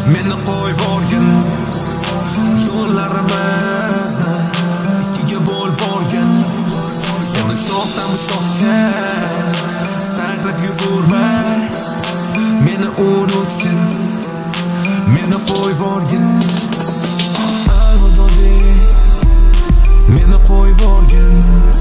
meni qo'yvorgin. Yo'llarimizni ikkiga bo'lvorgin. Yana shoxdan shoxga sakrab yugurmay meni unutgin, meni qo'yvorgin. Meni qo'yvorgin.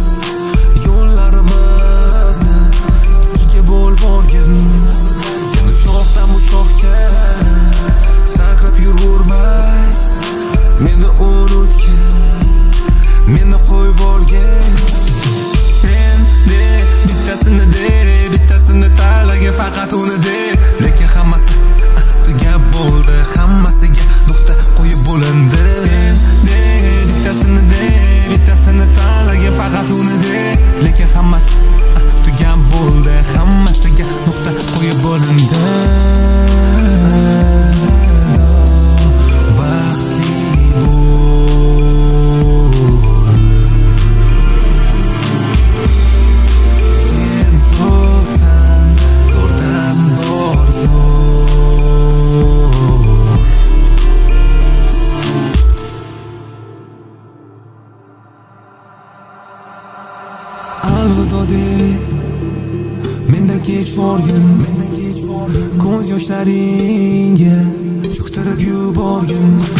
Yo'llarimizni ikkiga bo'lvorgin. Yana shoxdan bu shoxga sakrab yugurmay meni unutgin, meni qo'yvorgin. Endi bittasini tanlagin, faqat uni de. Lekin hammasi tugab bo'ldi, hammasiga nuqta qo'yib bo'lindi. Bittasini tanlagin, faqat uni de. Lekin hammasi tugab bo'ldi, hammasiga nuqta qo'yib bo'lindi. Alvido de, mendan kech borgin, ko'z yoshlaringga cho'ktirib yuborgin.